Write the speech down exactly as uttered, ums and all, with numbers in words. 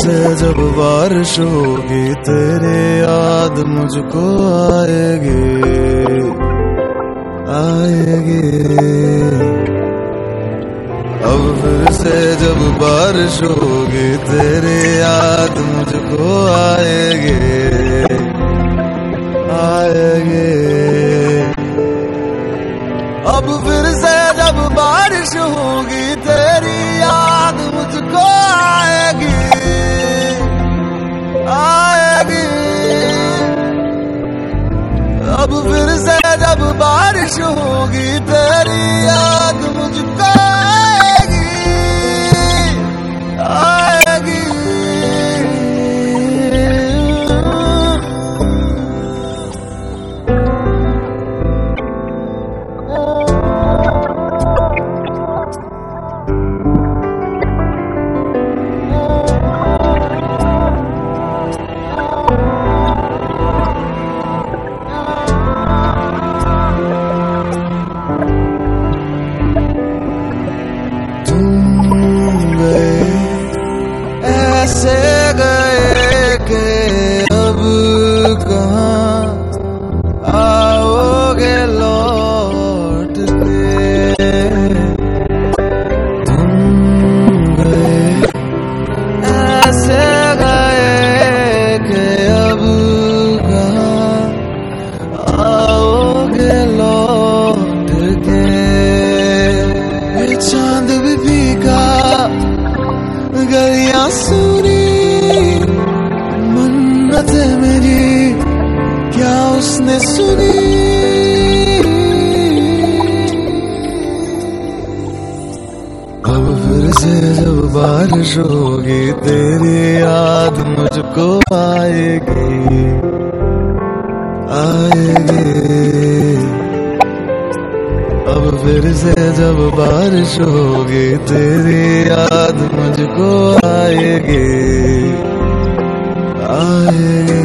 से जब बारिश होगी तेरी याद मुझको आएगी आएगी। अब फिर से जब बारिश होगी तेरी याद मुझको आएगी आएगी। अब फिर से जब बारिश होगी तेरी याद मुझको आएगी आएगी। अब फिर से जब बारिश होगी तेरी याद मुझको आएगी आएगी। ऐसे गए कि अब कहाँ आओगे लौट के। तुम गए ऐसे गए कि अब कहाँ आओगे लौट के। ये चांद भी फीका गलियां सुनी मन्नतें मेरी क्या उसने सुनी। अब फिर से जब बारिश होगी तेरी याद मुझको आएगी आएगी। अब फिर से जब बारिश होगी तेरी याद मुझको आएगी आएगी।